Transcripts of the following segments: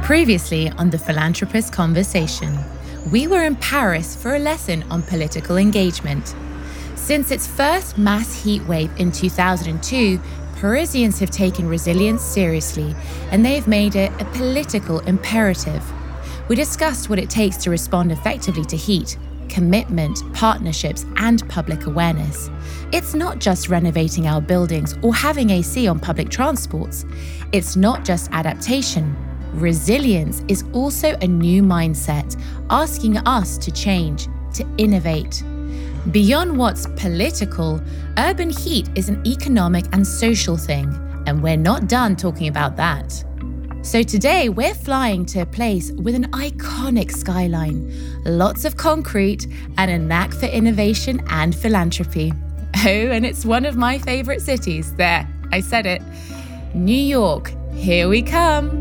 Previously on The Philanthropist Conversation, we were in Paris for a lesson on political engagement. Since its first mass heat wave in 2002, Parisians have taken resilience seriously, and they've made it a political imperative. We discussed what it takes to respond effectively to heat, commitment, partnerships, and public awareness. It's not just renovating our buildings or having AC on public transports. It's not just adaptation. Resilience is also a new mindset, asking us to change, to innovate. Beyond what's political, urban heat is an economic and social thing, and we're not done talking about that. So today we're flying to a place with an iconic skyline, lots of concrete, and a knack for innovation and philanthropy. Oh, and it's one of my favorite cities. There, I said it. New York, here we come.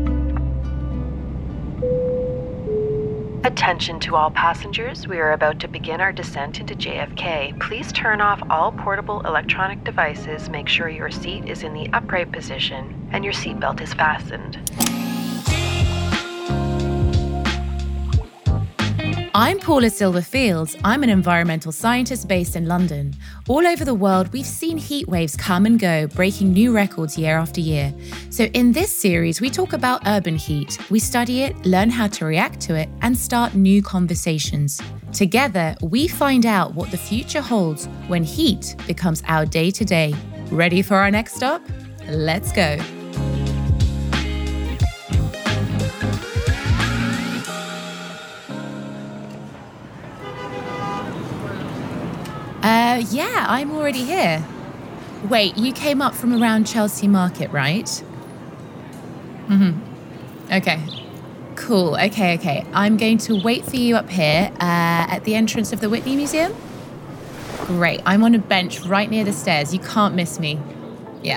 Attention to all passengers, we are about to begin our descent into JFK. Please turn off all portable electronic devices, make sure your seat is in the upright position, and your seatbelt is fastened. I'm Paula Silver-Fields. I'm an environmental scientist based in London. All over the world, we've seen heat waves come and go, breaking new records year after year. So in this series, we talk about urban heat. We study it, learn how to react to it, and start new conversations. Together, we find out what the future holds when heat becomes our day-to-day. Ready for our next stop? Let's go. Yeah, I'm already here. Wait, you came up from around Chelsea Market, right? Okay. Cool. Okay. I'm going to wait for you up here at the entrance of the Whitney Museum. Great. I'm on a bench right near the stairs. You can't miss me. Yeah.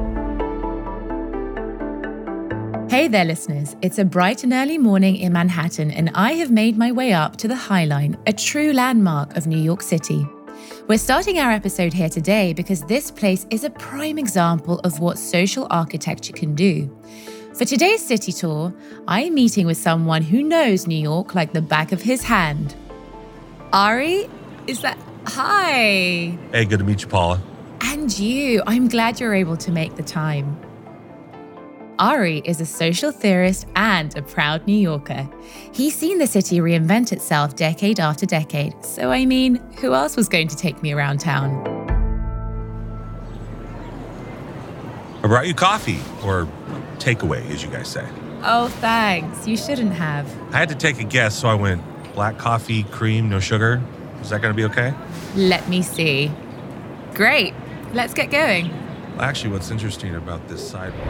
Hey there, listeners. It's a bright and early morning in Manhattan, and I have made my way up to the High Line, a true landmark of New York City. We're starting our episode here today because this place is a prime example of what social architecture can do. For today's city tour, I'm meeting with someone who knows New York like the back of his hand. Ari, is that... Hi. Hey, good to meet you, Paula. And you. I'm glad you're able to make the time. Ari is a social theorist and a proud New Yorker. He's seen the city reinvent itself decade after decade. So, I mean, who else was going to take me around town? I brought you coffee, or takeaway, as you guys say. Oh, thanks. You shouldn't have. I had to take a guess, so I went black coffee, cream, no sugar. Is that going to be okay? Let me see. Great. Let's get going. Well, actually, what's interesting about this sidewalk...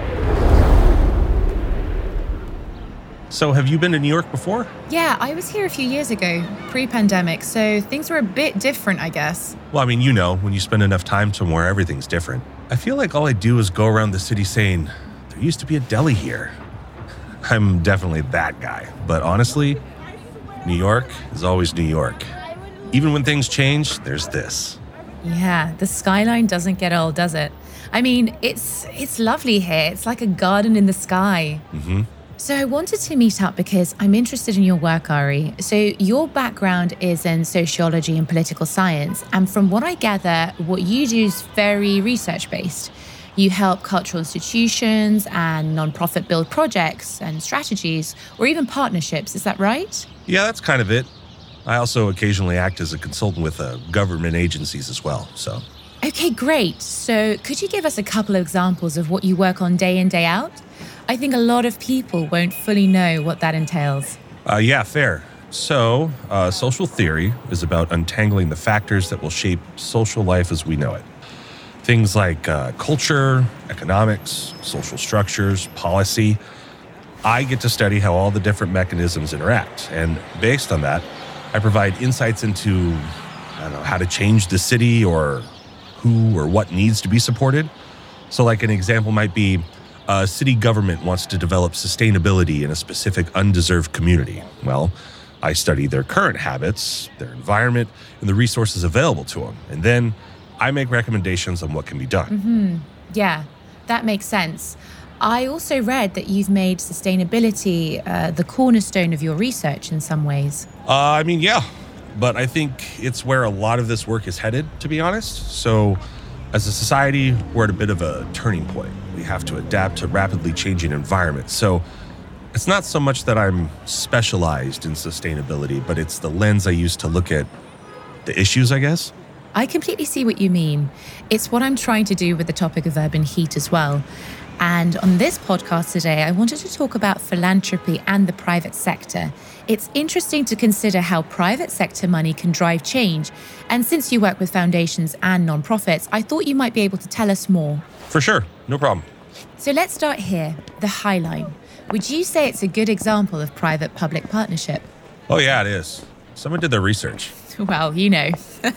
So have you been to New York before? Yeah, I was here a few years ago, pre-pandemic, so things were a bit different, I guess. Well, I mean, you know, when you spend enough time somewhere, everything's different. I feel like all I do is go around the city saying, there used to be a deli here. I'm definitely that guy. But honestly, New York is always New York. Even when things change, there's this. Yeah, the skyline doesn't get old, does it? I mean, it's lovely here. It's like a garden in the sky. Mm-hmm. So I wanted to meet up because I'm interested in your work, Ari. So your background is in sociology and political science. And from what I gather, what you do is very research-based. You help cultural institutions and nonprofit build projects and strategies, or even partnerships. Is that right? Yeah, that's kind of it. I also occasionally act as a consultant with government agencies as well, so... Okay, great. So could you give us a couple of examples of what you work on day in, day out? I think a lot of people won't fully know what that entails. Yeah, fair. So, social theory is about untangling the factors that will shape social life as we know it. Things like culture, economics, social structures, policy. I get to study how all the different mechanisms interact. And based on that, I provide insights into, how to change the city or who or what needs to be supported. So like an example might be a city government wants to develop sustainability in a specific undeserved community. Well, I study their current habits, their environment, and the resources available to them. And then I make recommendations on what can be done. Yeah, that makes sense. I also read that you've made sustainability the cornerstone of your research in some ways. Yeah, but I think it's where a lot of this work is headed, to be honest. So as a society, we're at a bit of a turning point. We have to adapt to rapidly changing environments. So it's not so much that I'm specialized in sustainability, but it's the lens I use to look at the issues, I guess. I completely see what you mean. It's what I'm trying to do with the topic of urban heat as well. And on this podcast today, I wanted to talk about philanthropy and the private sector. It's interesting to consider how private sector money can drive change. And since you work with foundations and nonprofits, I thought you might be able to tell us more. For sure, no problem. So let's start here, the High Line. Would you say it's a good example of private-public partnership? Oh yeah, it is. Someone did their research. Well, you know.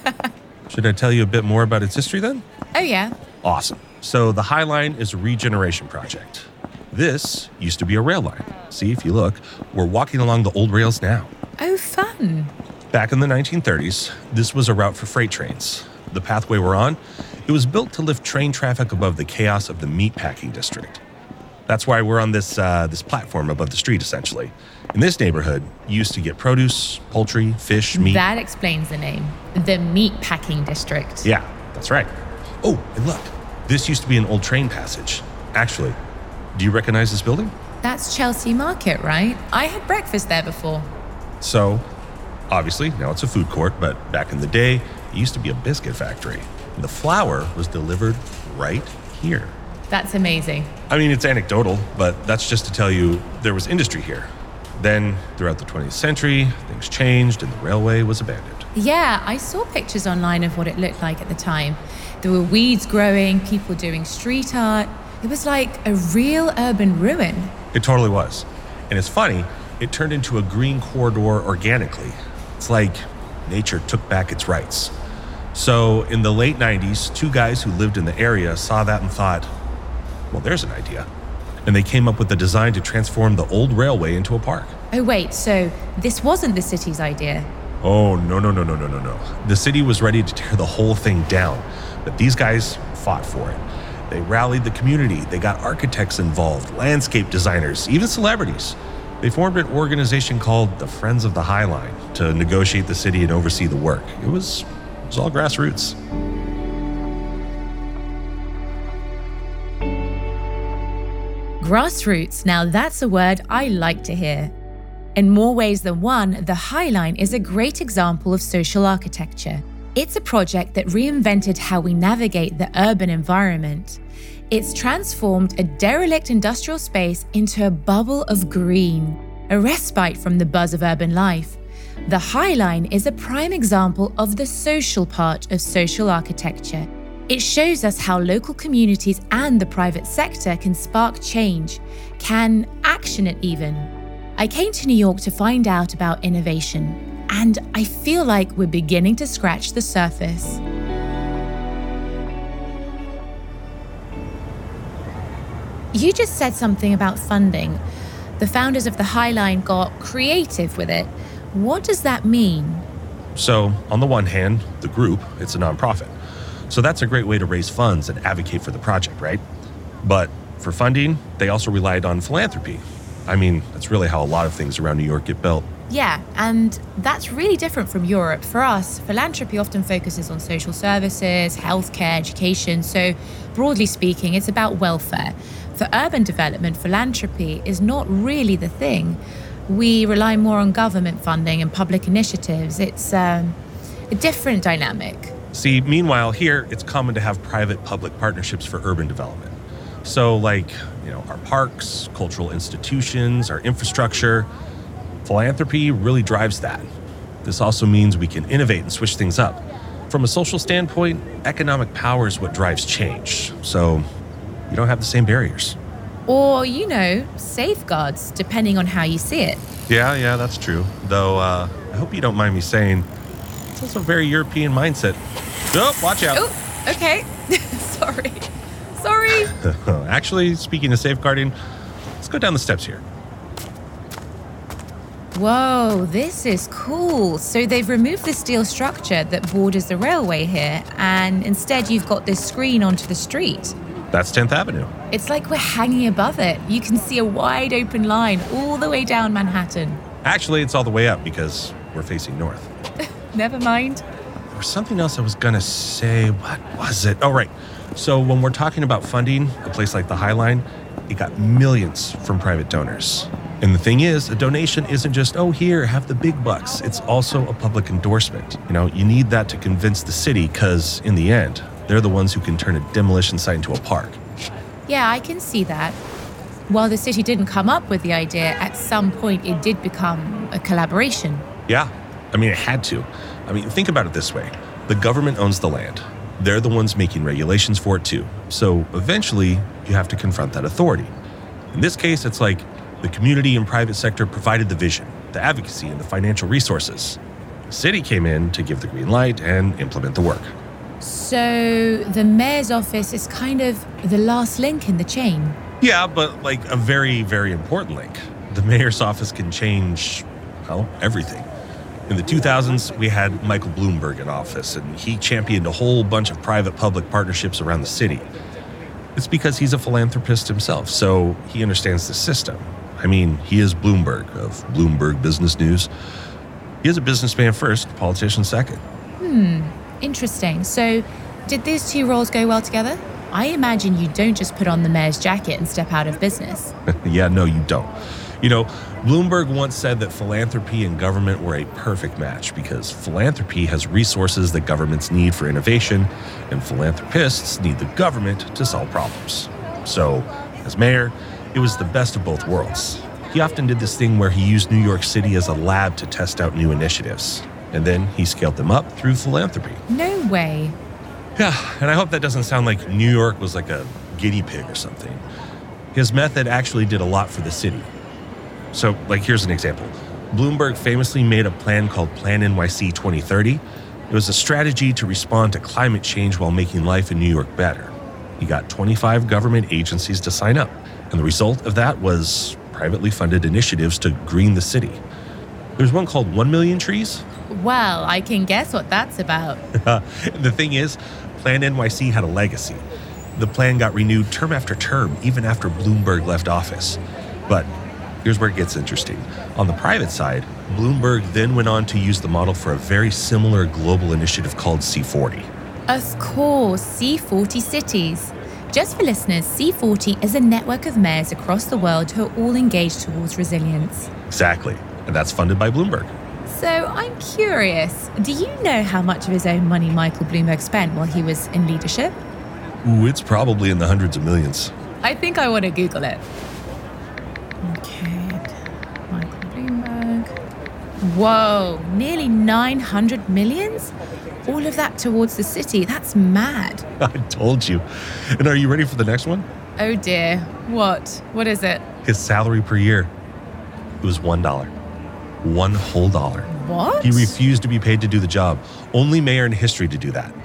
Should I tell you a bit more about its history then? Oh yeah. Awesome. So the High Line is a regeneration project. This used to be a rail line. See, if you look, we're walking along the old rails now. Oh, fun. Back in the 1930s, this was a route for freight trains. The pathway we're on, it was built to lift train traffic above the chaos of the meatpacking district. That's why we're on this platform above the street, essentially. In this neighborhood, you used to get produce, poultry, fish, meat. That explains the name, the meatpacking district. Yeah, that's right. Oh, and look, this used to be an old train passage. Actually, do you recognize this building? That's Chelsea Market, right? I had breakfast there before. So, obviously, now it's a food court, but back in the day, it used to be a biscuit factory. The flour was delivered right here. That's amazing. I mean, it's anecdotal, but that's just to tell you there was industry here. Then, throughout the 20th century, things changed and the railway was abandoned. Yeah, I saw pictures online of what it looked like at the time. There were weeds growing, people doing street art. It was like a real urban ruin. It totally was. And it's funny, it turned into a green corridor organically. It's like nature took back its rights. So in the late 90s, two guys who lived in the area saw that and thought, well, there's an idea. And they came up with a design to transform the old railway into a park. Oh, wait, so this wasn't the city's idea? Oh, no. The city was ready to tear the whole thing down, but these guys fought for it. They rallied the community. They got architects involved, landscape designers, even celebrities. They formed an organization called the Friends of the High Line to negotiate the city and oversee the work. It was all grassroots. Grassroots, now that's a word I like to hear. In more ways than one, the High Line is a great example of social architecture. It's a project that reinvented how we navigate the urban environment. It's transformed a derelict industrial space into a bubble of green, a respite from the buzz of urban life. The High Line is a prime example of the social part of social architecture. It shows us how local communities and the private sector can spark change, can action it even. I came to New York to find out about innovation, and I feel like we're beginning to scratch the surface. You just said something about funding. The founders of the High Line got creative with it. What does that mean? So, on the one hand, the group, it's a nonprofit. So that's a great way to raise funds and advocate for the project, right? But for funding, they also relied on philanthropy. I mean, that's really how a lot of things around New York get built. Yeah, and that's really different from Europe. For us, philanthropy often focuses on social services, healthcare, education. So broadly speaking, it's about welfare. For urban development, philanthropy is not really the thing. We rely more on government funding and public initiatives. It's a different dynamic. See, meanwhile, here, it's common to have private-public partnerships for urban development. So, like, our parks, cultural institutions, our infrastructure, philanthropy really drives that. This also means we can innovate and switch things up. From a social standpoint, economic power is what drives change. So, you don't have the same barriers. Or, safeguards, depending on how you see it. Yeah, that's true. Though, I hope you don't mind me saying, it's also a very European mindset. Oh, watch out. Oh, okay. Sorry. Actually, speaking of safeguarding, let's go down the steps here. Whoa, this is cool. So they've removed the steel structure that borders the railway here, and instead you've got this screen onto the street. That's 10th Avenue. It's like we're hanging above it. You can see a wide open line all the way down Manhattan. Actually, it's all the way up because we're facing north. Never mind. There was something else I was going to say. What was it? Oh, right. So when we're talking about funding a place like the High Line, it got millions from private donors. And the thing is, a donation isn't just, oh, here, have the big bucks. It's also a public endorsement. You need that to convince the city because in the end, they're the ones who can turn a demolition site into a park. Yeah, I can see that. While the city didn't come up with the idea, at some point it did become a collaboration. Yeah, it had to. Think about it this way. The government owns the land. They're the ones making regulations for it too. So eventually, you have to confront that authority. In this case, it's like the community and private sector provided the vision, the advocacy, and the financial resources. The city came in to give the green light and implement the work. So the mayor's office is kind of the last link in the chain. Yeah, but like a very, very important link. The mayor's office can change, everything. In the 2000s, we had Michael Bloomberg in office, and he championed a whole bunch of private-public partnerships around the city. It's because he's a philanthropist himself, so he understands the system. He is Bloomberg of Bloomberg Business News. He is a businessman first, politician second. Interesting. So, did these two roles go well together? I imagine you don't just put on the mayor's jacket and step out of business. Yeah, no, you don't. Bloomberg once said that philanthropy and government were a perfect match because philanthropy has resources that governments need for innovation, and philanthropists need the government to solve problems. So, as mayor, it was the best of both worlds. He often did this thing where he used New York City as a lab to test out new initiatives, and then he scaled them up through philanthropy. No way. Yeah, and I hope that doesn't sound like New York was like a guinea pig or something. His method actually did a lot for the city. So, here's an example. Bloomberg famously made a plan called Plan NYC 2030. It was a strategy to respond to climate change while making life in New York better. He got 25 government agencies to sign up, and the result of that was privately funded initiatives to green the city. There's one called 1 Million Trees. Well, I can guess what that's about. The thing is, Plan NYC had a legacy. The plan got renewed term after term, even after Bloomberg left office. But here's where it gets interesting. On the private side, Bloomberg then went on to use the model for a very similar global initiative called C40. Of course, C40 cities. Just for listeners, C40 is a network of mayors across the world who are all engaged towards resilience. Exactly, and that's funded by Bloomberg. So I'm curious, do you know how much of his own money Michael Bloomberg spent while he was in leadership? Ooh, it's probably in the hundreds of millions. I think I want to Google it. Okay, Michael Bloomberg. Whoa, nearly 900 millions? All of that towards the city. That's mad. I told you. And are you ready for the next one? Oh dear. What? What is it? His salary per year. It was $1. One whole dollar. What? He refused to be paid to do the job. Only mayor in history to do that.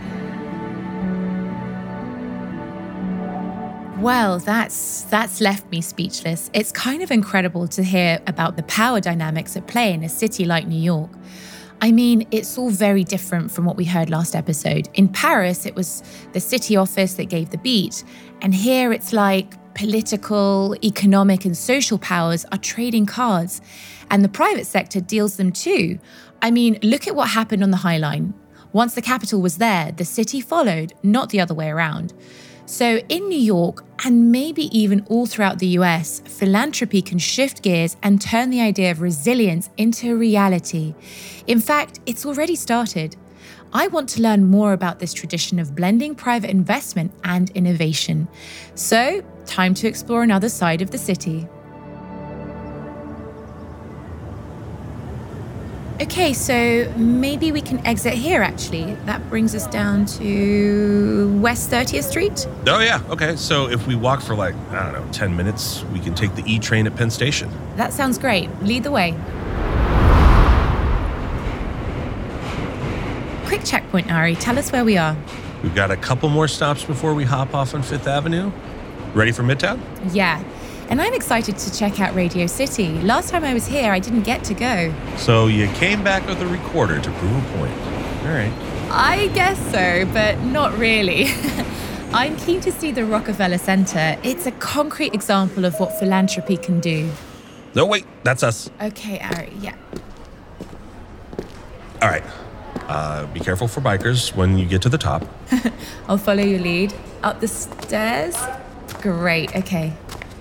Well, that's left me speechless. It's kind of incredible to hear about the power dynamics at play in a city like New York. It's all very different from what we heard last episode. In Paris, it was the city office that gave the beat. And here it's like political, economic, and social powers are trading cards. And the private sector deals them too. Look at what happened on the High Line. Once the capital was there, the city followed, not the other way around. So in New York, and maybe even all throughout the US, philanthropy can shift gears and turn the idea of resilience into a reality. In fact, it's already started. I want to learn more about this tradition of blending private investment and innovation. So, time to explore another side of the city. Okay, so maybe we can exit here, actually. That brings us down to West 30th Street. Oh, yeah. Okay. So if we walk for 10 minutes, we can take the E train at Penn Station. That sounds great. Lead the way. Quick checkpoint, Ari. Tell us where we are. We've got a couple more stops before we hop off on Fifth Avenue. Ready for Midtown? Yeah. And I'm excited to check out Radio City. Last time I was here, I didn't get to go. So you came back with a recorder to prove a point. All right. I guess so, but not really. I'm keen to see the Rockefeller Center. It's a concrete example of what philanthropy can do. No, wait, that's us. Okay, Ari, yeah. All right. Be careful for bikers when you get to the top. I'll follow your lead. Up the stairs? Great, okay.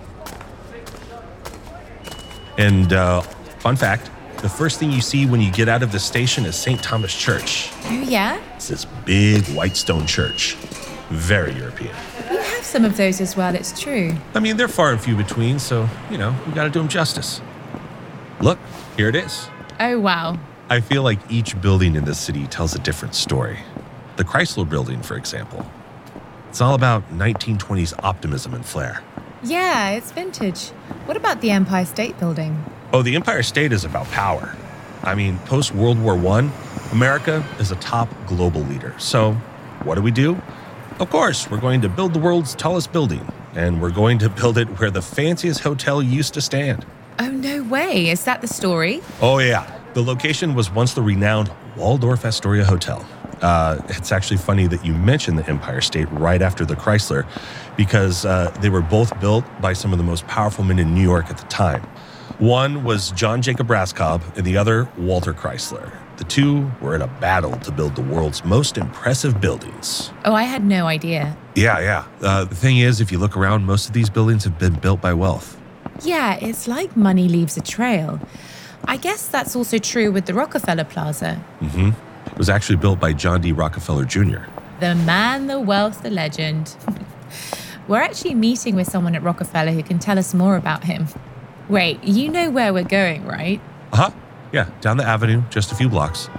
And fun fact, the first thing you see when you get out of the station is St. Thomas Church. Oh, yeah? It's this big white stone church. Very European. We have some of those as well, it's true. I mean, they're far and few between, so, we got to do them justice. Look, here it is. Oh, wow. I feel like each building in this city tells a different story. The Chrysler Building, for example. It's all about 1920s optimism and flair. Yeah, it's vintage. What about the Empire State Building? Oh, the Empire State is about power. I mean, post-World War I, America is a top global leader. So, what do? Of course, we're going to build the world's tallest building, and we're going to build it where the fanciest hotel used to stand. Oh, no way. Is that the story? Oh, yeah. The location was once the renowned Waldorf Astoria Hotel. It's actually funny that you mentioned the Empire State right after the Chrysler, because they were both built by some of the most powerful men in New York at the time. One was John Jacob Raskob, and the other, Walter Chrysler. The two were in a battle to build the world's most impressive buildings. Oh, I had no idea. Yeah. The thing is, if you look around, most of these buildings have been built by wealth. Yeah, it's like money leaves a trail. I guess that's also true with the Rockefeller Plaza. Mm-hmm. It was actually built by John D. Rockefeller Jr. The man, the wealth, the legend. We're actually meeting with someone at Rockefeller who can tell us more about him. Wait, you know where we're going, right? Uh-huh. Yeah, down the avenue, just a few blocks.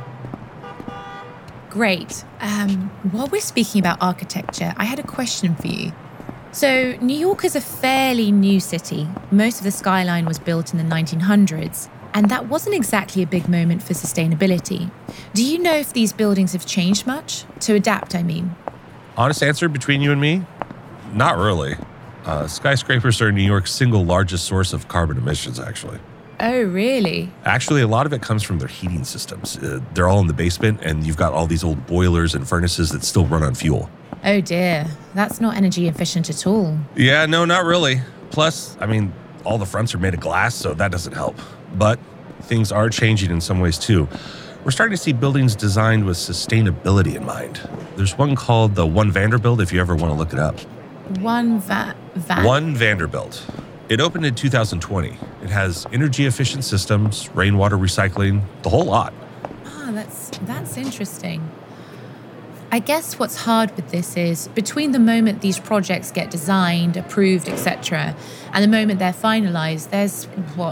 Great. While we're speaking about architecture, I had a question for you. So, New York is a fairly new city. Most of the skyline was built in the 1900s, and that wasn't exactly a big moment for sustainability. Do you know if these buildings have changed much? To adapt, I mean. Honest answer between you and me? Not really. Skyscrapers are New York's single largest source of carbon emissions, actually. Oh, really? Actually, a lot of it comes from their heating systems. They're all in the basement, and you've got all these old boilers and furnaces that still run on fuel. Oh dear, that's not energy efficient at all. Yeah, no, not really. Plus, I mean, all the fronts are made of glass, so that doesn't help. But things are changing in some ways too. We're starting to see buildings designed with sustainability in mind. There's one called the One Vanderbilt, if you ever want to look it up. One Vanderbilt. It opened in 2020. It has energy efficient systems, rainwater recycling, the whole lot. Ah, that's interesting. I guess what's hard with this is between the moment these projects get designed, approved, etc., and the moment they're finalized, there's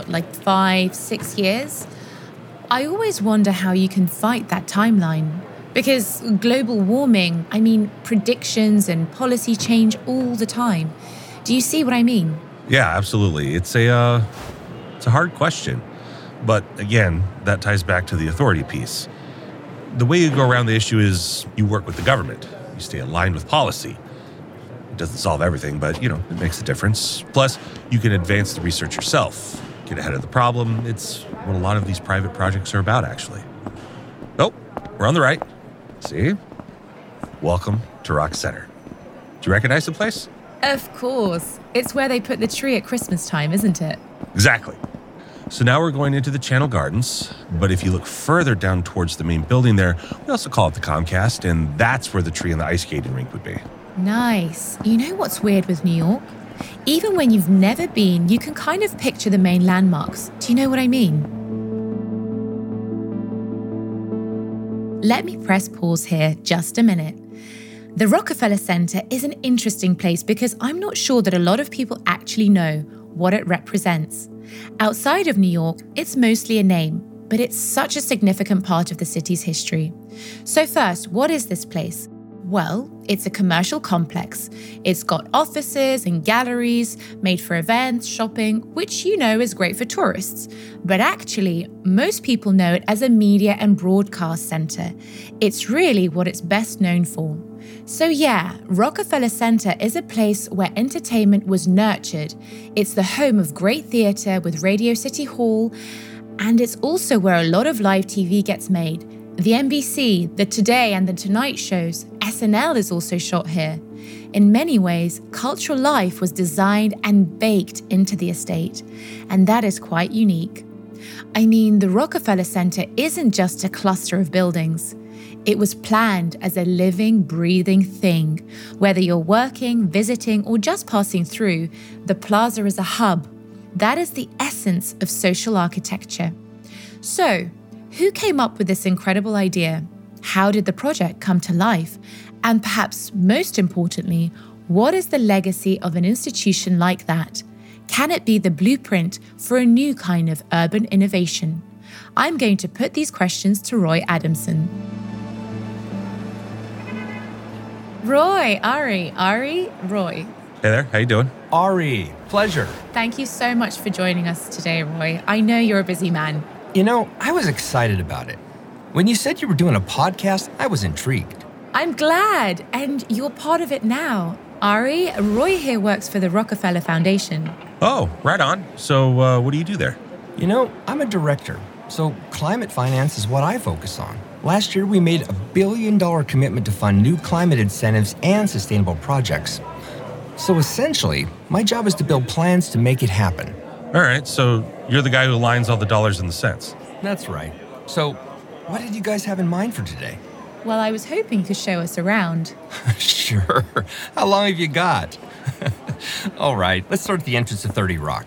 5-6 years? I always wonder how you can fight that timeline. Because global warming, predictions and policy change all the time. Do you see what I mean? Yeah, absolutely. It's a hard question. But again, that ties back to the authority piece. The way you go around the issue is you work with the government. You stay aligned with policy. It doesn't solve everything, but, it makes a difference. Plus, you can advance the research yourself, get ahead of the problem. It's what a lot of these private projects are about, actually. Oh, we're on the right. See? Welcome to Rock Center. Do you recognize the place? Of course. It's where they put the tree at Christmas time, isn't it? Exactly. So now we're going into the Channel Gardens, but if you look further down towards the main building there, we also call it the Comcast, and that's where the tree and the ice skating rink would be. Nice. You know what's weird with New York? Even when you've never been, you can kind of picture the main landmarks. Do you know what I mean? Let me press pause here just a minute. The Rockefeller Center is an interesting place because I'm not sure that a lot of people actually know what it represents. Outside of New York, it's mostly a name, but it's such a significant part of the city's history. So first, what is this place? Well, it's a commercial complex. It's got offices and galleries made for events, shopping, which is great for tourists. But actually, most people know it as a media and broadcast center. It's really what it's best known for. So yeah, Rockefeller Center is a place where entertainment was nurtured. It's the home of great theater with Radio City Hall, and it's also where a lot of live TV gets made. The NBC, the Today and the Tonight shows, SNL is also shot here. In many ways, cultural life was designed and baked into the estate, and that is quite unique. I mean, the Rockefeller Center isn't just a cluster of buildings. It was planned as a living, breathing thing. Whether you're working, visiting, or just passing through, the plaza is a hub. That is the essence of social architecture. So, who came up with this incredible idea? How did the project come to life? And perhaps most importantly, what is the legacy of an institution like that? Can it be the blueprint for a new kind of urban innovation? I'm going to put these questions to Roy Adamson. Roy, Ari, Roy. Hey there, how you doing? Ari, pleasure. Thank you so much for joining us today, Roy. I know you're a busy man. You know, I was excited about it. When you said you were doing a podcast, I was intrigued. I'm glad, and you're part of it now. Ari, Roy here works for the Rockefeller Foundation. Oh, right on. So what do you do there? You know, I'm a director, so climate finance is what I focus on. Last year, we made a $1 billion commitment to fund new climate incentives and sustainable projects. So essentially, my job is to build plans to make it happen. All right, so you're the guy who aligns all the dollars and the cents. That's right. So, what did you guys have in mind for today? Well, I was hoping you could show us around. Sure. How long have you got? All right, let's start at the entrance to 30 Rock.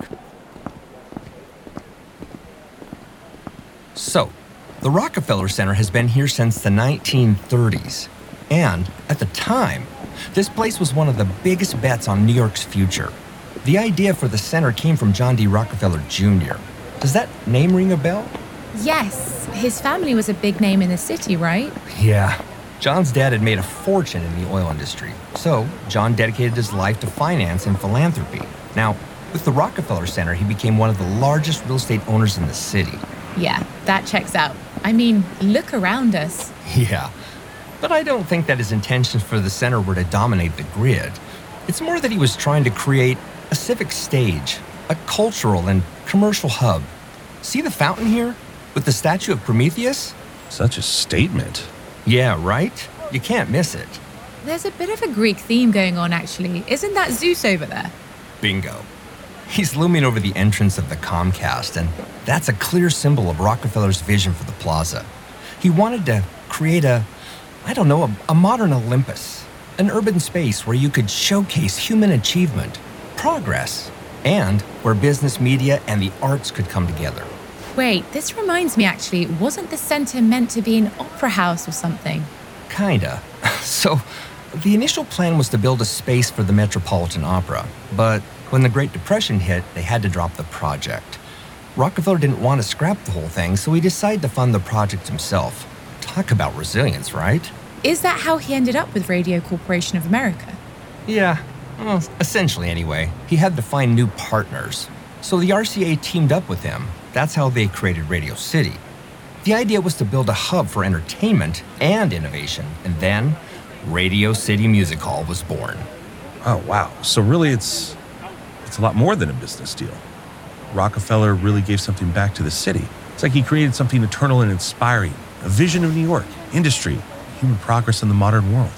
So, the Rockefeller Center has been here since the 1930s. And at the time, this place was one of the biggest bets on New York's future. The idea for the center came from John D. Rockefeller Jr. Does that name ring a bell? Yes, his family was a big name in the city, right? Yeah. John's dad had made a fortune in the oil industry, so John dedicated his life to finance and philanthropy. Now, with the Rockefeller Center, he became one of the largest real estate owners in the city. Yeah, that checks out. I mean, look around us. Yeah, but I don't think that his intentions for the center were to dominate the grid. It's more that he was trying to create a civic stage, a cultural and commercial hub. See the fountain here? With the statue of Prometheus? Such a statement. Yeah, right? You can't miss it. There's a bit of a Greek theme going on, actually. Isn't that Zeus over there? Bingo. He's looming over the entrance of the Comcast, and that's a clear symbol of Rockefeller's vision for the plaza. He wanted to create a modern Olympus, an urban space where you could showcase human achievement, progress, and where business, media, and the arts could come together. Wait, this reminds me actually, wasn't the center meant to be an opera house or something? Kinda. So, the initial plan was to build a space for the Metropolitan Opera, but when the Great Depression hit, they had to drop the project. Rockefeller didn't want to scrap the whole thing, so he decided to fund the project himself. Talk about resilience, right? Is that how he ended up with Radio Corporation of America? Yeah, well, essentially anyway. He had to find new partners. So the RCA teamed up with him. That's how they created Radio City. The idea was to build a hub for entertainment and innovation, and then Radio City Music Hall was born. Oh, wow. So really it's a lot more than a business deal. Rockefeller really gave something back to the city. It's like he created something eternal and inspiring, a vision of New York, industry, human progress in the modern world.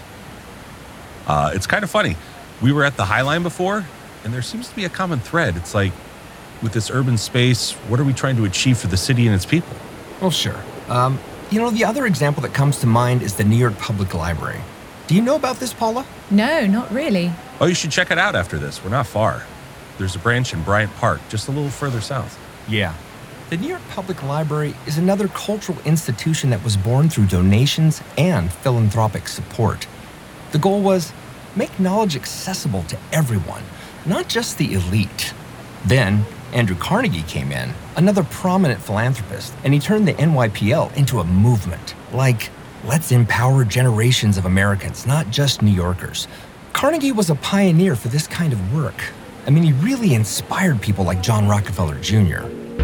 It's kind of funny. We were at the High Line before, and there seems to be a common thread. It's like, with this urban space, what are we trying to achieve for the city and its people? Well, sure. The other example that comes to mind is the New York Public Library. Do you know about this, Paula? No, not really. Oh, you should check it out after this. We're not far. There's a branch in Bryant Park, just a little further south. Yeah. The New York Public Library is another cultural institution that was born through donations and philanthropic support. The goal was make knowledge accessible to everyone, not just the elite. Then, Andrew Carnegie came in, another prominent philanthropist, and he turned the NYPL into a movement. Like, let's empower generations of Americans, not just New Yorkers. Carnegie was a pioneer for this kind of work. I mean, he really inspired people like John Rockefeller Jr.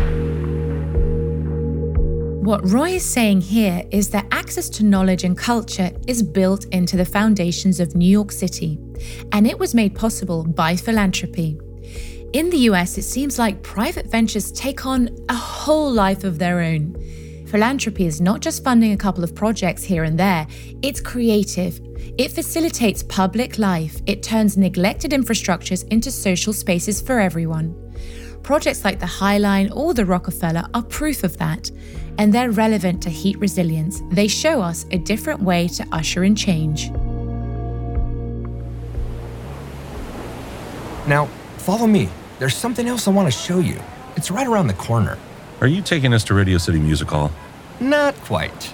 What Roy is saying here is that access to knowledge and culture is built into the foundations of New York City, and it was made possible by philanthropy. In the US, it seems like private ventures take on a whole life of their own. philanthropy is not just funding a couple of projects here and there, it's creative. It facilitates public life. It turns neglected infrastructures into social spaces for everyone. Projects like the High Line or the Rockefeller are proof of that, and they're relevant to heat resilience. They show us a different way to usher in change. Now, follow me. There's something else I want to show you. It's right around the corner. Are you taking us to Radio City Music Hall? Not quite.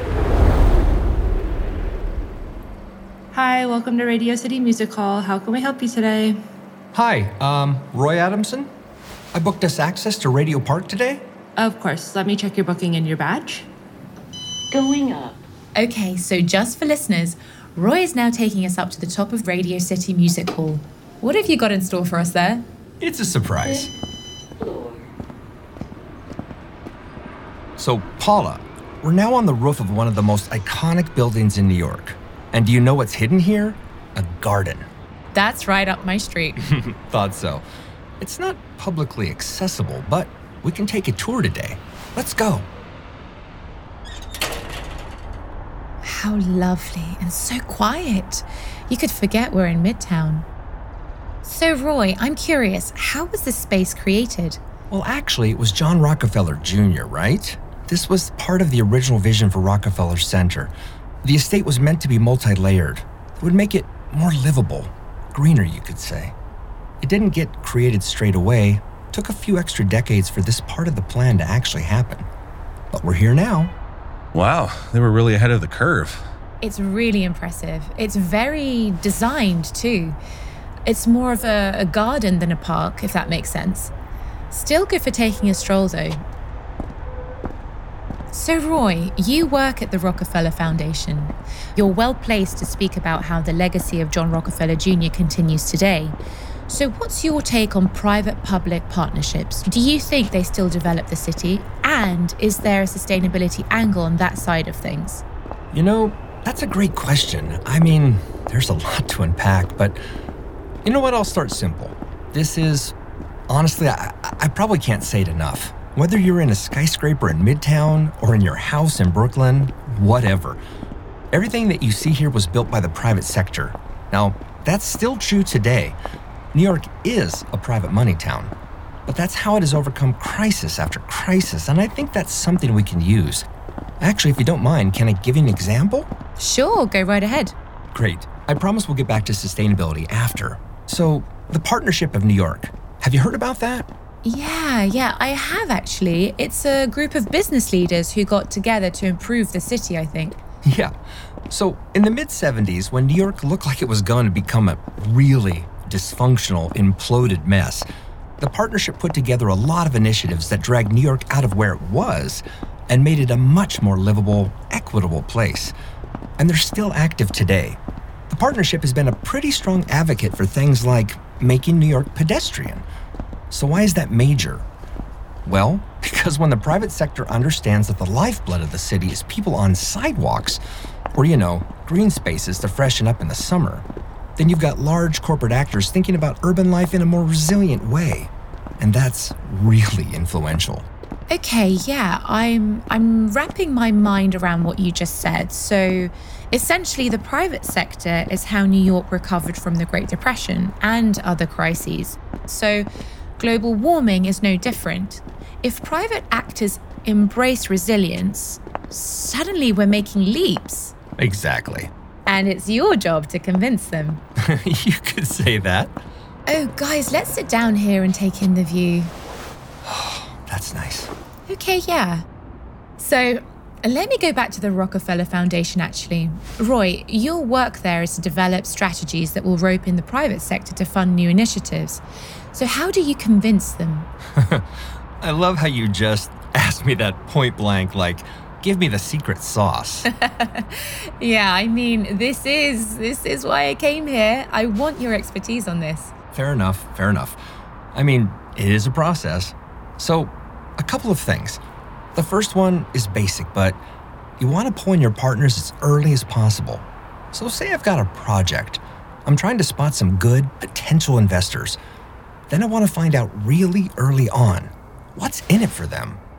Hi, welcome to Radio City Music Hall. How can we help you today? Hi, Roy Adamson? I booked us access to Radio Park today? Of course. Let me check your booking and your badge. Going up. Okay, so just for listeners, Roy is now taking us up to the top of Radio City Music Hall. What have you got in store for us there? It's a surprise. So, Paula, we're now on the roof of one of the most iconic buildings in New York. And do you know what's hidden here? A garden. That's right up my street. Thought so. It's not publicly accessible, but we can take a tour today. Let's go. How lovely and so quiet. You could forget we're in Midtown. So Roy, I'm curious, how was this space created? Well, actually, it was John Rockefeller Jr., right? This was part of the original vision for Rockefeller Center. The estate was meant to be multi-layered. It would make it more livable, greener, you could say. It didn't get created straight away. It took a few extra decades for this part of the plan to actually happen. But we're here now. Wow, they were really ahead of the curve. It's really impressive. It's very designed too. It's more of a garden than a park, if that makes sense. Still good for taking a stroll though. So Roy, you work at the Rockefeller Foundation. You're well placed to speak about how the legacy of John Rockefeller Jr. continues today. So what's your take on private-public partnerships? Do you think they still develop the city? And is there a sustainability angle on that side of things? You know, that's a great question. I mean, there's a lot to unpack, but you know what? I'll start simple. This is, honestly, I probably can't say it enough. Whether you're in a skyscraper in Midtown or in your house in Brooklyn, whatever. Everything that you see here was built by the private sector. Now, that's still true today. New York is a private money town, but that's how it has overcome crisis after crisis, and I think that's something we can use. Actually, if you don't mind, can I give you an example? Sure, go right ahead. Great. I promise we'll get back to sustainability after. So, the Partnership of New York. Have you heard about that? Yeah, I have actually. It's a group of business leaders who got together to improve the city, I think. Yeah. So, in the mid-'70s, when New York looked like it was going to become a really dysfunctional, imploded mess, the partnership put together a lot of initiatives that dragged New York out of where it was and made it a much more livable, equitable place. And they're still active today. The partnership has been a pretty strong advocate for things like making New York pedestrian. So why is that major? Well, because when the private sector understands that the lifeblood of the city is people on sidewalks, or, green spaces to freshen up in the summer, then you've got large corporate actors thinking about urban life in a more resilient way. And that's really influential. Okay, yeah, I'm wrapping my mind around what you just said. So essentially, the private sector is how New York recovered from the Great Depression and other crises. So global warming is no different. If private actors embrace resilience, suddenly we're making leaps. Exactly. And it's your job to convince them. You could say that. Oh, guys, let's sit down here and take in the view. That's nice. Okay, yeah. So let me go back to the Rockefeller Foundation, actually. Roy, your work there is to develop strategies that will rope in the private sector to fund new initiatives. So how do you convince them? I love how you just asked me that point blank, like, give me the secret sauce. Yeah, I mean, this is why I came here. I want your expertise on this. Fair enough. I mean, it is a process. So, a couple of things. The first one is basic, but you want to pull in your partners as early as possible. So say I've got a project. I'm trying to spot some good potential investors. Then I want to find out really early on what's in it for them.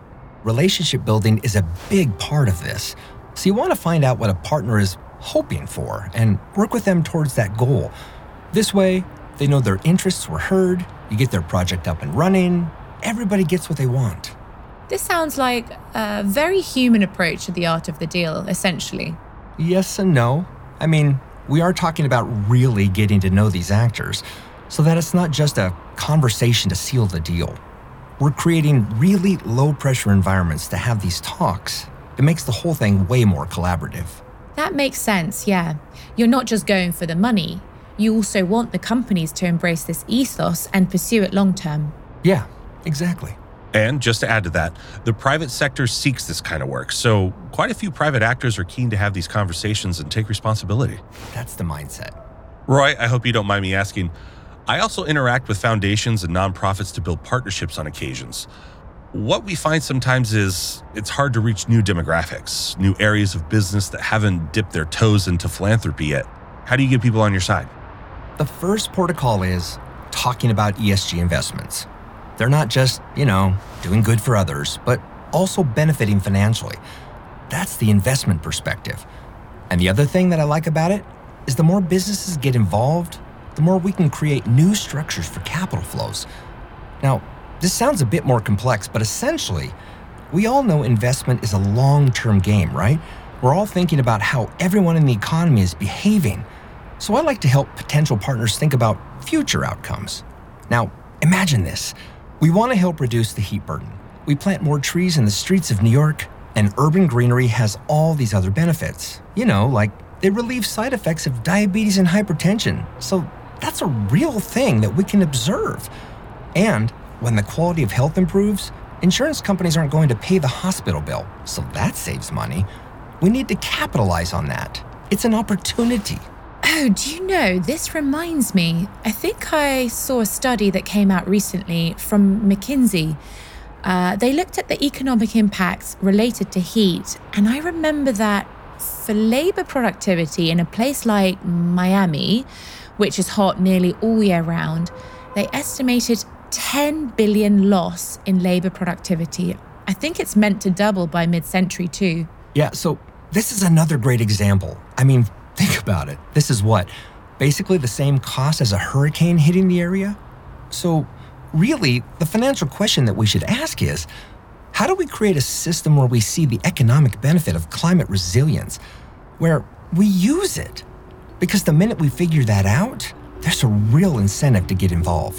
relationship building is a big part of this. So you want to find out what a partner is hoping for and work with them towards that goal. This way, they know their interests were heard, you get their project up and running, everybody gets what they want. This sounds like a very human approach to the art of the deal, essentially. Yes and no. I mean, we are talking about really getting to know these actors so that it's not just a conversation to seal the deal. We're creating really low-pressure environments to have these talks. It makes the whole thing way more collaborative. That makes sense, yeah. You're not just going for the money. You also want the companies to embrace this ethos and pursue it long term. Yeah, exactly. And just to add to that, the private sector seeks this kind of work. So quite a few private actors are keen to have these conversations and take responsibility. That's the mindset. Roy, I hope you don't mind me asking. I also interact with foundations and nonprofits to build partnerships on occasions. What we find sometimes is it's hard to reach new demographics, new areas of business that haven't dipped their toes into philanthropy yet. How do you get people on your side? The first port of call is talking about ESG investments. They're not just, doing good for others, but also benefiting financially. That's the investment perspective. And the other thing that I like about it is the more businesses get involved, the more we can create new structures for capital flows. Now, this sounds a bit more complex, but essentially, we all know investment is a long-term game, right? We're all thinking about how everyone in the economy is behaving. So I like to help potential partners think about future outcomes. Now, imagine this. We want to help reduce the heat burden. We plant more trees in the streets of New York, and urban greenery has all these other benefits. Like they relieve side effects of diabetes and hypertension. So that's a real thing that we can observe. And when the quality of health improves, insurance companies aren't going to pay the hospital bill. So that saves money. We need to capitalize on that. It's an opportunity. Oh, do you know, this reminds me. I think I saw a study that came out recently from McKinsey. They looked at the economic impacts related to heat, and I remember that for labor productivity in a place like Miami, which is hot nearly all year round, they estimated 10 billion loss in labor productivity. I think it's meant to double by mid-century too. Yeah, so this is another great example. I mean, think about it. This is what? Basically the same cost as a hurricane hitting the area? So really, the financial question that we should ask is, how do we create a system where we see the economic benefit of climate resilience, where we use it? Because the minute we figure that out, there's a real incentive to get involved.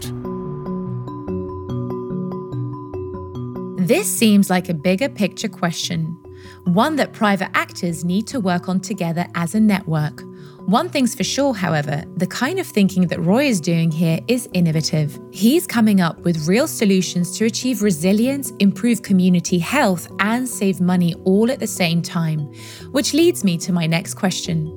This seems like a bigger picture question, one that private actors need to work on together as a network. One thing's for sure, however, the kind of thinking that Roy is doing here is innovative. He's coming up with real solutions to achieve resilience, improve community health, and save money all at the same time, which leads me to my next question.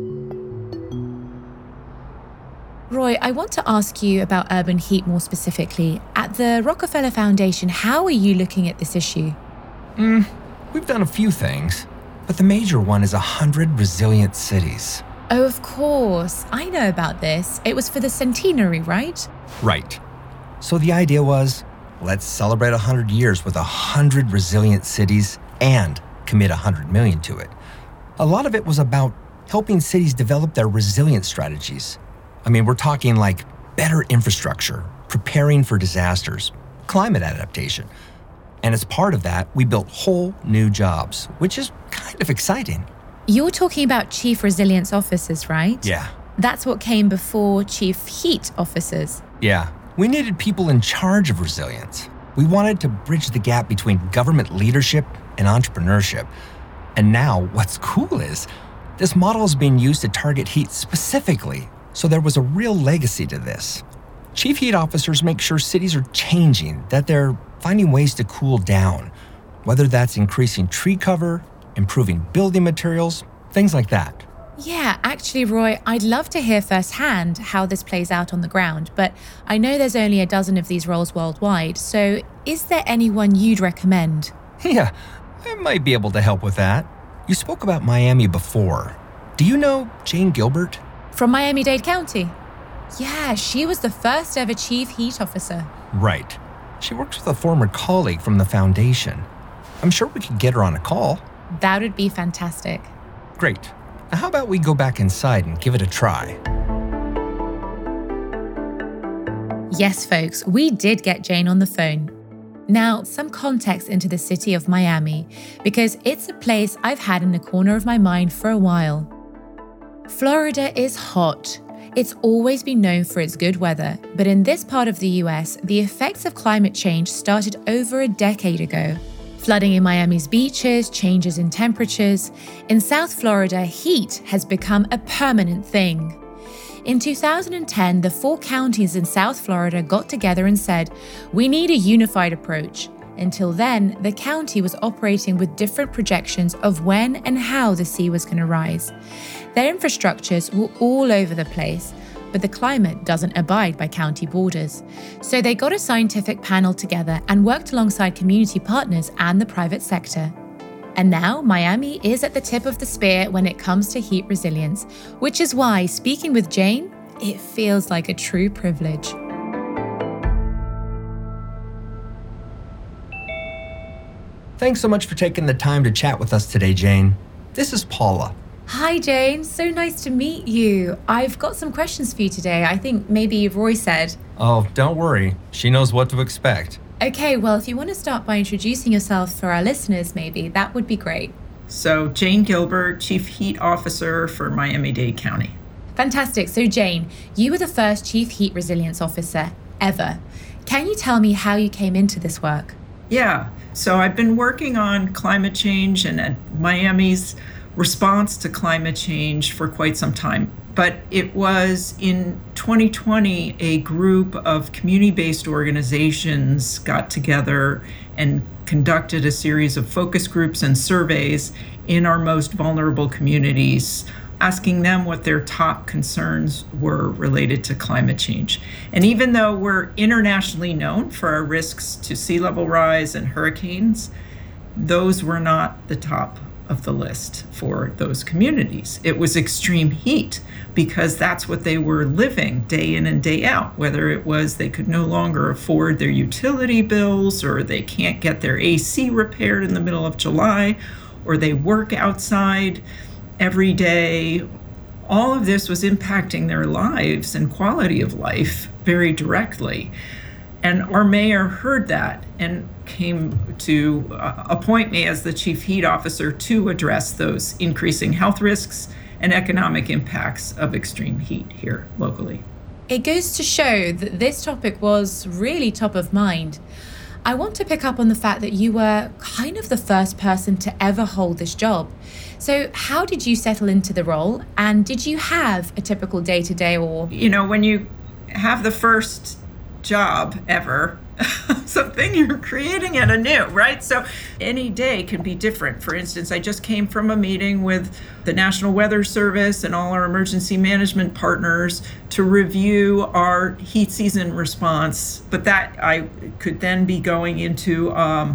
Roy, I want to ask you about urban heat more specifically. At the Rockefeller Foundation, how are you looking at this issue? We've done a few things, but the major one is 100 resilient cities. Oh, of course. I know about this. It was for the centenary, right? Right. So the idea was, let's celebrate 100 years with 100 resilient cities and commit 100 million to it. A lot of it was about helping cities develop their resilience strategies. I mean, we're talking like better infrastructure, preparing for disasters, climate adaptation. And as part of that, we built whole new jobs, which is kind of exciting. You're talking about chief resilience officers, right? Yeah. That's what came before chief heat officers. Yeah. We needed people in charge of resilience. We wanted to bridge the gap between government leadership and entrepreneurship. And now what's cool is this model is being used to target heat specifically. So there was a real legacy to this. Chief heat officers make sure cities are changing, that they're finding ways to cool down, whether that's increasing tree cover, improving building materials, things like that. Yeah, actually, Roy, I'd love to hear firsthand how this plays out on the ground, but I know there's only a dozen of these roles worldwide, so is there anyone you'd recommend? Yeah, I might be able to help with that. You spoke about Miami before. Do you know Jane Gilbert? From Miami-Dade County? Yeah, she was the first ever chief heat officer. Right. She works with a former colleague from the foundation. I'm sure we could get her on a call. That would be fantastic. Great. Now how about we go back inside and give it a try? Yes, folks, we did get Jane on the phone. Now, some context into the city of Miami, because it's a place I've had in the corner of my mind for a while. Florida is hot. It's always been known for its good weather, but in this part of the US, the effects of climate change started over a decade ago. Flooding in Miami's beaches, changes in temperatures. In South Florida, heat has become a permanent thing. In 2010, the 4 counties in South Florida got together and said, "We need a unified approach." Until then, the county was operating with different projections of when and how the sea was going to rise. Their infrastructures were all over the place, but the climate doesn't abide by county borders. So they got a scientific panel together and worked alongside community partners and the private sector. And now Miami is at the tip of the spear when it comes to heat resilience, which is why speaking with Jane, it feels like a true privilege. Thanks so much for taking the time to chat with us today, Jane. This is Paula. Hi Jane, so nice to meet you. I've got some questions for you today. I think maybe Roy said. Oh, don't worry. She knows what to expect. Okay, well, if you want to start by introducing yourself for our listeners, maybe, that would be great. So, Jane Gilbert, Chief Heat Officer for Miami-Dade County. Fantastic. So, Jane, you were the first Chief Heat Resilience Officer ever. Can you tell me how you came into this work? Yeah, so I've been working on climate change and Miami's response to climate change for quite some time. But it was in 2020, a group of community-based organizations got together and conducted a series of focus groups and surveys in our most vulnerable communities, asking them what their top concerns were related to climate change. And even though we're internationally known for our risks to sea level rise and hurricanes, those were not the top of the list for those communities. It was extreme heat, because that's what they were living day in and day out, whether it was they could no longer afford their utility bills, or they can't get their AC repaired in the middle of July, or they work outside every day. All of this was impacting their lives and quality of life very directly. And our mayor heard that and came to appoint me as the Chief Heat Officer to address those increasing health risks and economic impacts of extreme heat here locally. It goes to show that this topic was really top of mind. I want to pick up on the fact that you were kind of the first person to ever hold this job. So how did you settle into the role, and did you have a typical day-to-day or... You know, when you have the first job ever, something you're creating it anew, right? So any day can be different. For instance, I just came from a meeting with the National Weather Service and all our emergency management partners to review our heat season response. But that I could then be going into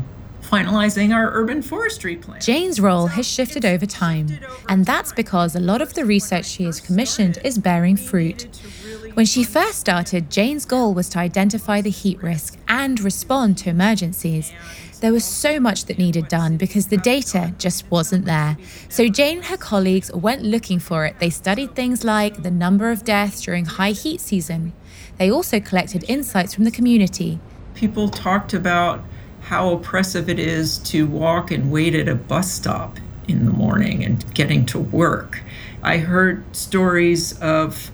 finalizing our urban forestry plan. Jane's role has shifted over time, and that's because a lot of the research she has commissioned is bearing fruit. When she first started, Jane's goal was to identify the heat risk and respond to emergencies. There was so much that needed done because the data just wasn't there. So Jane and her colleagues went looking for it. They studied things like the number of deaths during high heat season. They also collected insights from the community. People talked about how oppressive it is to walk and wait at a bus stop in the morning and getting to work. I heard stories of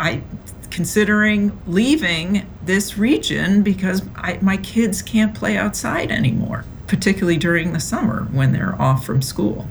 considering leaving this region because my kids can't play outside anymore, particularly during the summer when they're off from school.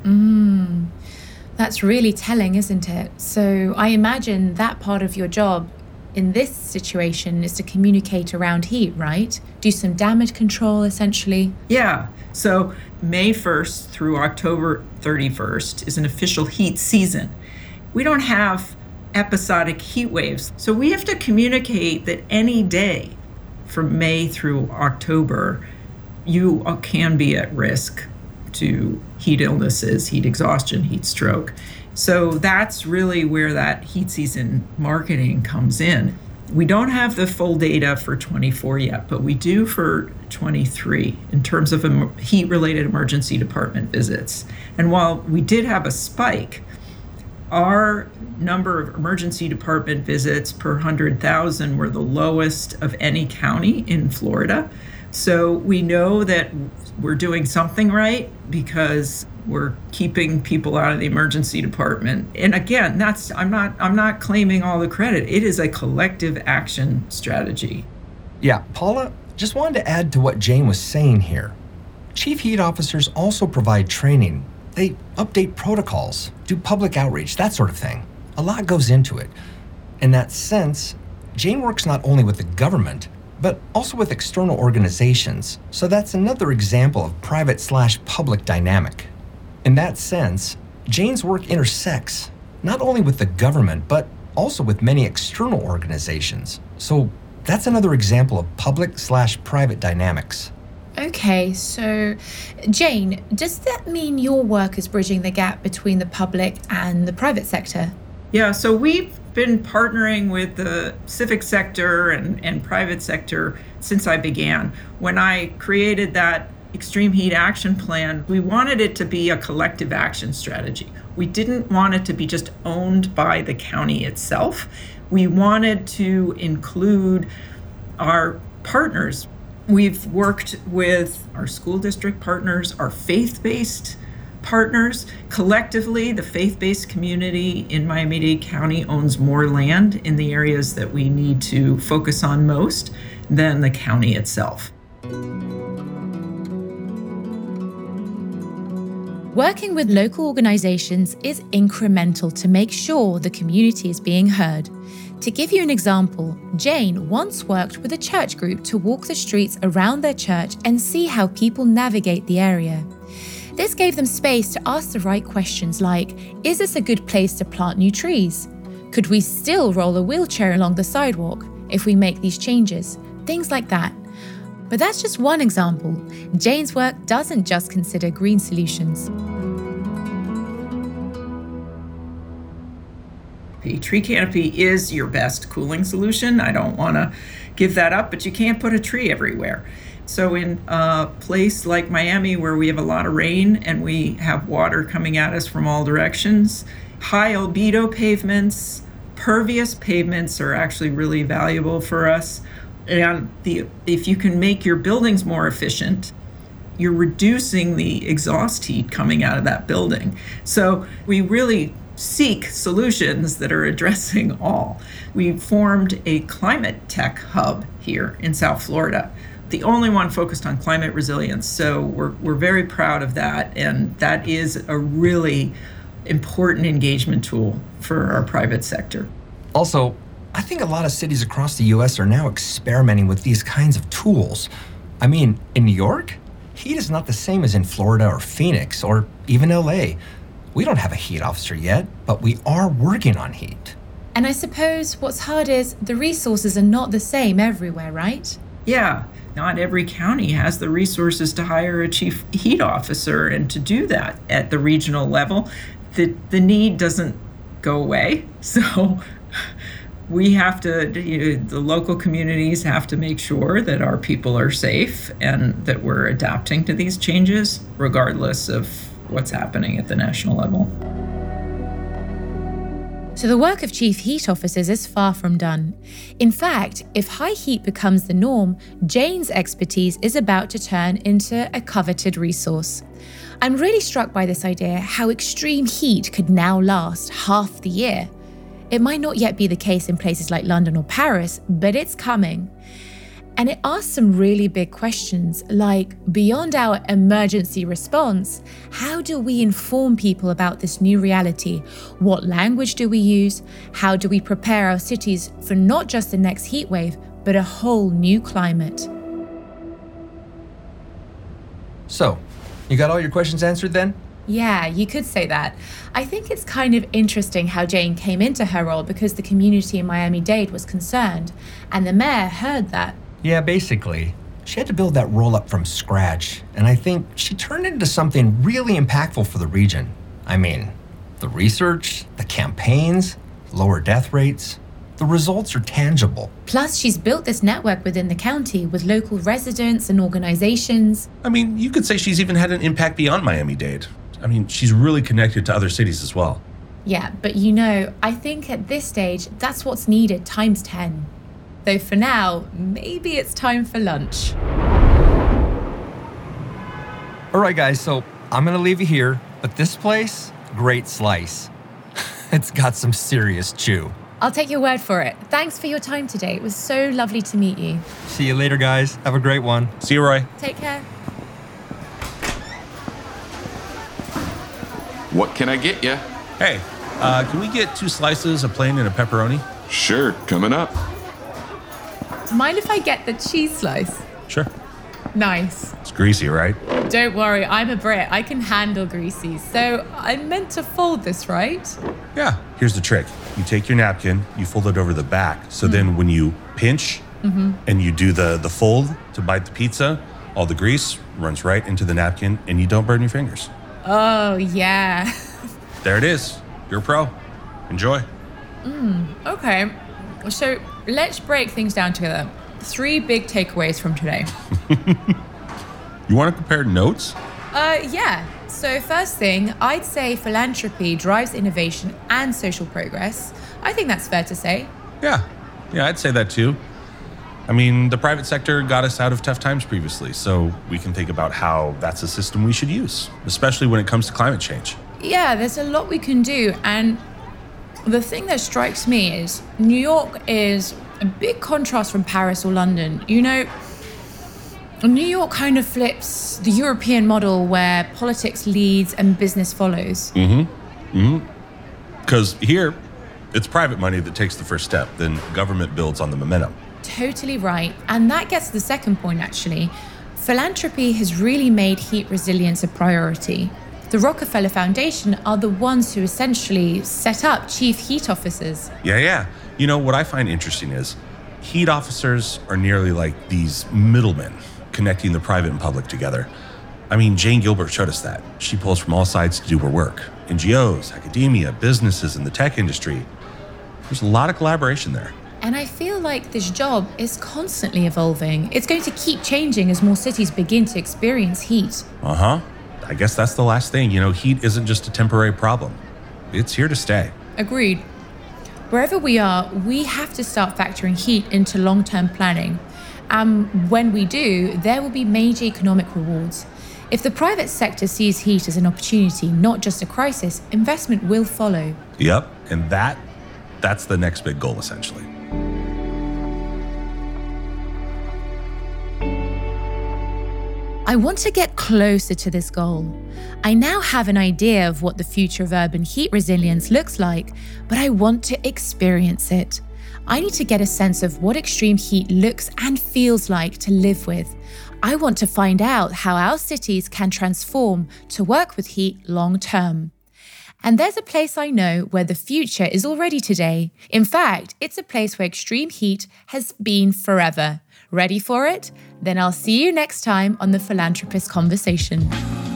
That's really telling, isn't it? So I imagine that part of your job in this situation is to communicate around heat, right? Do some damage control, essentially. Yeah. So May 1st through October 31st is an official heat season. We don't have episodic heat waves. So we have to communicate that any day from May through October, you can be at risk to heat illnesses, heat exhaustion, heat stroke. So that's really where that heat season marketing comes in. We don't have the full data for 24 yet, but we do for 23 in terms of heat-related emergency department visits. And while we did have a spike, our number of emergency department visits per 100,000 were the lowest of any county in Florida. So we know that we're doing something right because we're keeping people out of the emergency department. And again, I'm not claiming all the credit. It is a collective action strategy. Yeah, Paula, just wanted to add to what Jane was saying here. Chief heat officers also provide training. They update protocols, do public outreach, that sort of thing. A lot goes into it. In that sense, Jane works not only with the government, but also with external organizations. So that's another example of private/public dynamic. In that sense, Jane's work intersects not only with the government, but also with many external organizations. So that's another example of public/private dynamics. Okay, so Jane, does that mean your work is bridging the gap between the public and the private sector? Yeah, so we've been partnering with the civic sector and private sector since I began. When I created that Extreme Heat Action Plan, we wanted it to be a collective action strategy. We didn't want it to be just owned by the county itself. We wanted to include our partners. We've worked with our school district partners, our faith-based partners. Collectively, the faith-based community in Miami-Dade County owns more land in the areas that we need to focus on most than the county itself. Working with local organizations is incremental to make sure the community is being heard. To give you an example, Jane once worked with a church group to walk the streets around their church and see how people navigate the area. This gave them space to ask the right questions like, is this a good place to plant new trees? Could we still roll a wheelchair along the sidewalk if we make these changes? Things like that. But that's just one example. Jane's work doesn't just consider green solutions. The tree canopy is your best cooling solution. I don't want to give that up, but you can't put a tree everywhere. So in a place like Miami, where we have a lot of rain and we have water coming at us from all directions, high albedo pavements, pervious pavements are actually really valuable for us. And if you can make your buildings more efficient, you're reducing the exhaust heat coming out of that building. So we really seek solutions that are addressing all. We formed a climate tech hub here in South Florida, the only one focused on climate resilience. So we're very proud of that, and that is a really important engagement tool for our private sector. Also, I think a lot of cities across the US are now experimenting with these kinds of tools. I mean, in New York, heat is not the same as in Florida or Phoenix or even LA. We don't have a heat officer yet, but we are working on heat. And I suppose what's hard is the resources are not the same everywhere, right? Yeah, not every county has the resources to hire a chief heat officer, and to do that at the regional level, the need doesn't go away. So we have to, the local communities have to make sure that our people are safe and that we're adapting to these changes, regardless of what's happening at the national level. So the work of chief heat officers is far from done. In fact, if high heat becomes the norm, Jane's expertise is about to turn into a coveted resource. I'm really struck by this idea how extreme heat could now last half the year. It might not yet be the case in places like London or Paris, but it's coming. And it asks some really big questions, like, beyond our emergency response, how do we inform people about this new reality? What language do we use? How do we prepare our cities for not just the next heat wave, but a whole new climate? So, you got all your questions answered then? Yeah, you could say that. I think it's kind of interesting how Jane came into her role because the community in Miami-Dade was concerned, and the mayor heard that. Yeah, basically. She had to build that role up from scratch, and I think she turned it into something really impactful for the region. I mean, the research, the campaigns, lower death rates, The results are tangible. Plus, she's built this network within the county with local residents and organizations. I mean, you could say she's even had an impact beyond Miami-Dade. I mean, she's really connected to other cities as well. Yeah, but I think at this stage, that's what's needed times 10. Though for now, maybe it's time for lunch. All right, guys, so I'm going to leave you here, but this place, great slice. It's got some serious chew. I'll take your word for it. Thanks for your time today. It was so lovely to meet you. See you later, guys. Have a great one. See you, Roy. Take care. What can I get you? Hey, can we get 2 slices, a plain and a pepperoni? Sure, coming up. Mind if I get the cheese slice? Sure. Nice. It's greasy, right? Don't worry, I'm a Brit. I can handle greasy. So I'm meant to fold this, right? Yeah. Here's the trick. You take your napkin, you fold it over the back. So then when you pinch and you do the fold to bite the pizza, all the grease runs right into the napkin and you don't burn your fingers. Oh, yeah. There it is. You're a pro. Enjoy. Okay. So let's break things down together. 3 big takeaways from today. You want to compare notes? Yeah. So first thing, I'd say philanthropy drives innovation and social progress. I think that's fair to say. Yeah, I'd say that too. I mean, the private sector got us out of tough times previously, so we can think about how that's a system we should use, especially when it comes to climate change. Yeah, there's a lot we can do. And the thing that strikes me is New York is a big contrast from Paris or London. New York kind of flips the European model where politics leads and business follows. Because here, it's private money that takes the first step, then government builds on the momentum. Totally right. And that gets to the second point, actually. Philanthropy has really made heat resilience a priority. The Rockefeller Foundation are the ones who essentially set up chief heat officers. Yeah. You know, what I find interesting is heat officers are nearly like these middlemen connecting the private and public together. I mean, Jane Gilbert showed us that. She pulls from all sides to do her work. NGOs, academia, businesses, and the tech industry. There's a lot of collaboration there. And I feel like this job is constantly evolving. It's going to keep changing as more cities begin to experience heat. I guess that's the last thing. You know, heat isn't just a temporary problem. It's here to stay. Agreed. Wherever we are, we have to start factoring heat into long-term planning. When we do, there will be major economic rewards. If the private sector sees heat as an opportunity, not just a crisis, investment will follow. Yep, and that's the next big goal, essentially. I want to get closer to this goal. I now have an idea of what the future of urban heat resilience looks like, but I want to experience it. I need to get a sense of what extreme heat looks and feels like to live with. I want to find out how our cities can transform to work with heat long term. And there's a place I know where the future is already today. In fact, it's a place where extreme heat has been forever. Ready for it? Then I'll see you next time on The Philanthropist Conversation.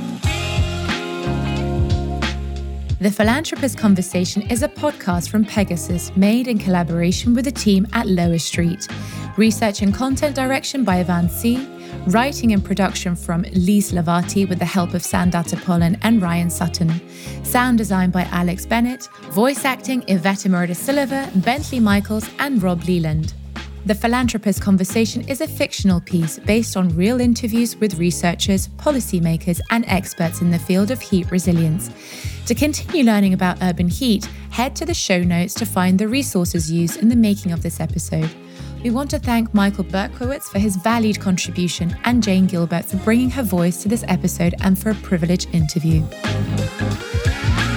The Philanthropist Conversation is a podcast from Pegasus made in collaboration with the team at Lower Street. Research and content direction by Ivan C. Writing and production from Lise Lavati with the help of Sandata Pollen and Ryan Sutton. Sound design by Alex Bennett. Voice acting Yvette Merida Silva, Bentley Michaels and Rob Leland. The Philanthropist Conversation is a fictional piece based on real interviews with researchers, policymakers, and experts in the field of heat resilience. To continue learning about urban heat, head to the show notes to find the resources used in the making of this episode. We want to thank Michael Berkowitz for his valued contribution and Jane Gilbert for bringing her voice to this episode and for a privileged interview.